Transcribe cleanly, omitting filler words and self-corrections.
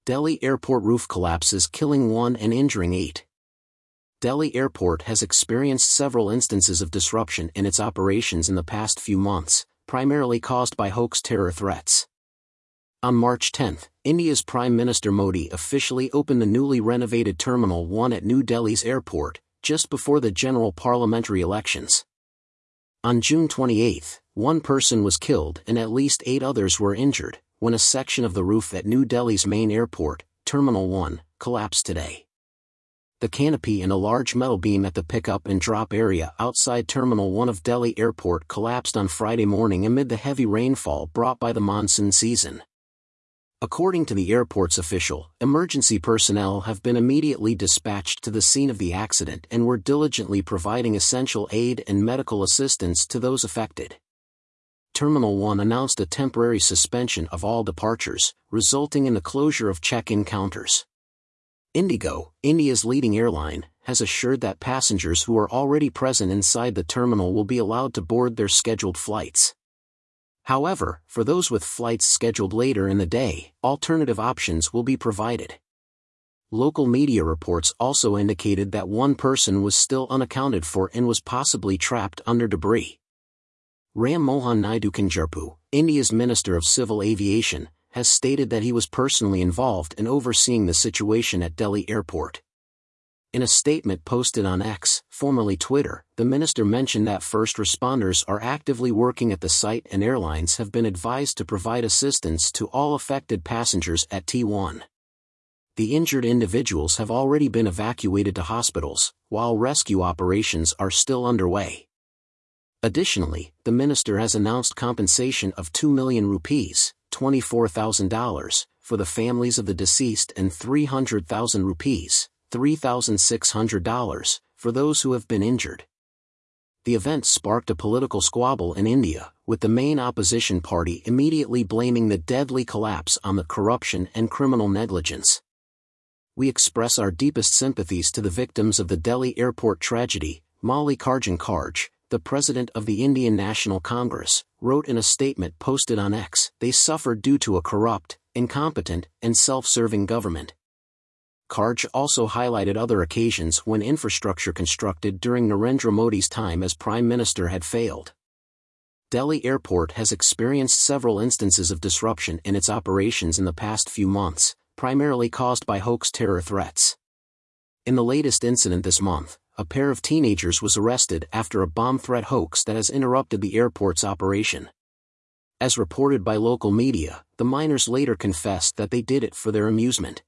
Delhi airport roof collapses, killing 1 and injuring 8. Delhi airport has experienced several instances of disruption in its operations in the past few months, primarily caused by hoax terror threats. On March 10, India's Prime Minister Modi officially opened the newly renovated Terminal 1 at New Delhi's airport, just before the general parliamentary elections. On June 28, 1 person was killed and at least 8 others were injured, when a section of the roof at New Delhi's main airport, Terminal 1, collapsed today. The canopy and a large metal beam at the pick-up and drop area outside Terminal 1 of Delhi Airport collapsed on Friday morning amid the heavy rainfall brought by the monsoon season. According to the airport's official, emergency personnel have been immediately dispatched to the scene of the accident and were diligently providing essential aid and medical assistance to those affected. Terminal 1 announced a temporary suspension of all departures, resulting in the closure of check-in counters. Indigo, India's leading airline, has assured that passengers who are already present inside the terminal will be allowed to board their scheduled flights. However, for those with flights scheduled later in the day, alternative options will be provided. Local media reports also indicated that 1 person was still unaccounted for and was possibly trapped under debris. Ram Mohan Naidu Kanjarpu, India's Minister of Civil Aviation, has stated that he was personally involved in overseeing the situation at Delhi Airport. In a statement posted on X, formerly Twitter, the minister mentioned that first responders are actively working at the site and airlines have been advised to provide assistance to all affected passengers at T1. The injured individuals have already been evacuated to hospitals, while rescue operations are still underway. Additionally, the minister has announced compensation of 2 million rupees, $24,000, for the families of the deceased and 300,000 rupees, $3,600, for those who have been injured. The event sparked a political squabble in India, with the main opposition party immediately blaming the deadly collapse on the corruption and criminal negligence. We express our deepest sympathies to the victims of the Delhi airport tragedy, Mallikarjun Kharge, the president of the Indian National Congress, wrote in a statement posted on X. They suffered due to a corrupt, incompetent, and self-serving government. Kharge also highlighted other occasions when infrastructure constructed during Narendra Modi's time as Prime Minister had failed. Delhi Airport has experienced several instances of disruption in its operations in the past few months, primarily caused by hoax terror threats. In the latest incident this month, a pair of teenagers was arrested after a bomb threat hoax that has interrupted the airport's operation. As reported by local media, the minors later confessed that they did it for their amusement.